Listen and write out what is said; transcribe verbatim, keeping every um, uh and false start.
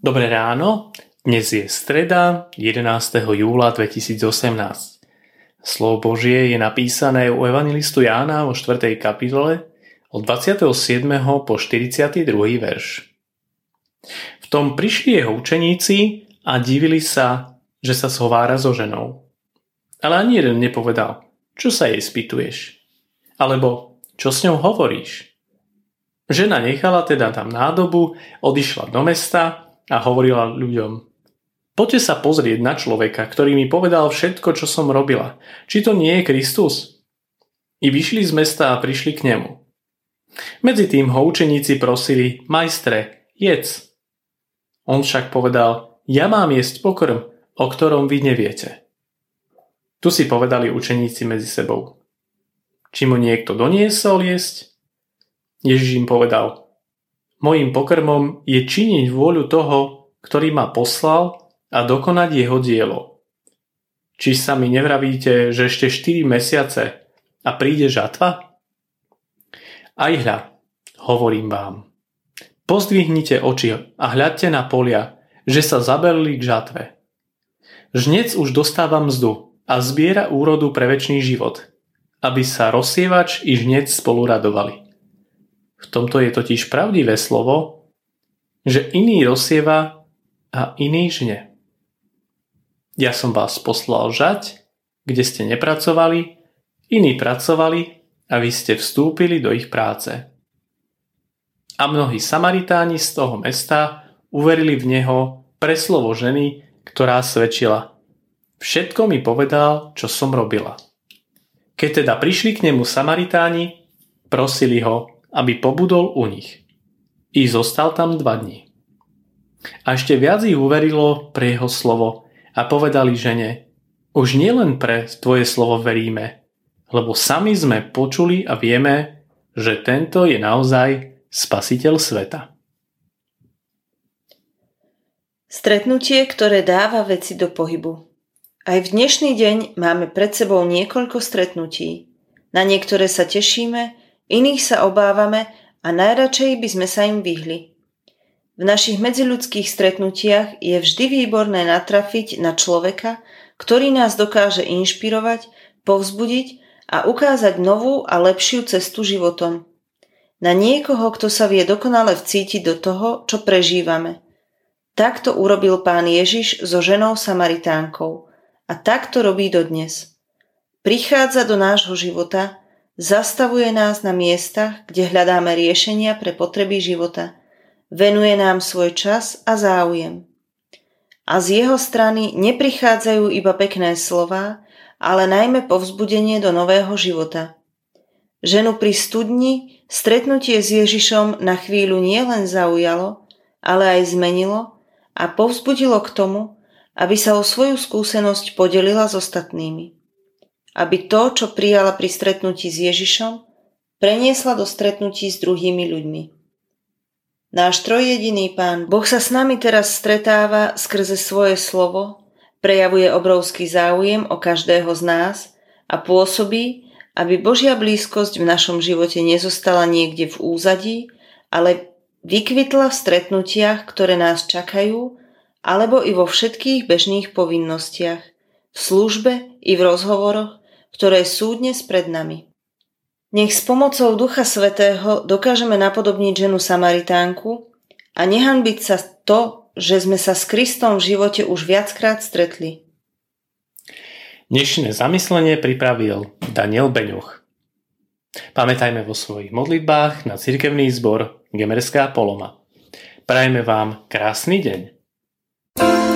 Dobré ráno, dnes je streda jedenásteho júla dvetisícosemnásť. Slovo Božie je napísané u evangelistu Jána vo štvrtej kapitole od dvadsiateho siedmeho po štyridsiaty druhý verš. V tom prišli jeho učeníci a divili sa, že sa zhovára so ženou. Ale ani jeden nepovedal, čo sa jej spýtuješ, alebo čo s ňou hovoríš. Žena nechala teda tam nádobu, odišla do mesta a hovorila ľuďom: poďte sa pozrieť na človeka, ktorý mi povedal všetko, čo som robila. Či to nie je Kristus? I vyšli z mesta a prišli k nemu. Medzi tým ho učeníci prosili: majstre, jedz. On však povedal: ja mám jesť pokrm, o ktorom vy neviete. Tu si povedali učeníci medzi sebou: či mu niekto doniesol jesť? Ježiš im povedal: mojím pokrmom je činiť vôľu toho, ktorý ma poslal, a dokonať jeho dielo. Či sa mi nevravíte, že ešte štyri mesiace a príde žatva? Aj hľa, hovorím vám, pozdvihnite oči a hľadte na polia, že sa zaberli k žatve. Žnec už dostáva mzdu a zbiera úrodu pre večný život, aby sa rozsievač i žnec spolu radovali. V tomto je totiž pravdivé slovo, že iný rozsieva a iný žne. Ja som vás poslal žať, kde ste nepracovali, iní pracovali a vy ste vstúpili do ich práce. A mnohí Samaritáni z toho mesta uverili v neho pre slovo ženy, ktorá svedčila: všetko mi povedal, čo som robila. Keď teda prišli k nemu Samaritáni, prosili ho, aby pobudol u nich. I zostal tam dva dni. A ešte viac ich uverilo pre jeho slovo a povedali žene: už nielen pre tvoje slovo veríme, lebo sami sme počuli a vieme, že tento je naozaj Spasiteľ sveta. Stretnutie, ktoré dáva veci do pohybu. Aj v dnešný deň máme pred sebou niekoľko stretnutí. Na niektoré sa tešíme, iných sa obávame a najradšej by sme sa im vyhli. V našich medziľudských stretnutiach je vždy výborné natrafiť na človeka, ktorý nás dokáže inšpirovať, povzbudiť a ukázať novú a lepšiu cestu životom. Na niekoho, kto sa vie dokonale vcítiť do toho, čo prežívame. Takto urobil Pán Ježiš so ženou Samaritánkou a takto robí dodnes. Prichádza do nášho života, zastavuje nás na miestach, kde hľadáme riešenia pre potreby života. Venuje nám svoj čas a záujem. A z jeho strany neprichádzajú iba pekné slová, ale najmä povzbudenie do nového života. Ženu pri studni stretnutie s Ježišom na chvíľu nielen zaujalo, ale aj zmenilo a povzbudilo k tomu, aby sa o svoju skúsenosť podelila s ostatnými. Aby to, čo prijala pri stretnutí s Ježišom, preniesla do stretnutí s druhými ľuďmi. Náš trojjediný Pán Boh sa s nami teraz stretáva skrze svoje slovo, prejavuje obrovský záujem o každého z nás a pôsobí, aby Božia blízkosť v našom živote nezostala niekde v úzadí, ale vykvitla v stretnutiach, ktoré nás čakajú, alebo i vo všetkých bežných povinnostiach, v službe i v rozhovoroch, ktoré sú dnes pred nami. Nech s pomocou Ducha Svätého dokážeme napodobniť ženu Samaritánku a nehanbiť sa to, že sme sa s Kristom v živote už viackrát stretli. Dnešné zamyslenie pripravil Daniel Beňoch. Pamätajme vo svojich modlitbách na cirkevný zbor Gemerská Poloma. Prajme vám krásny deň.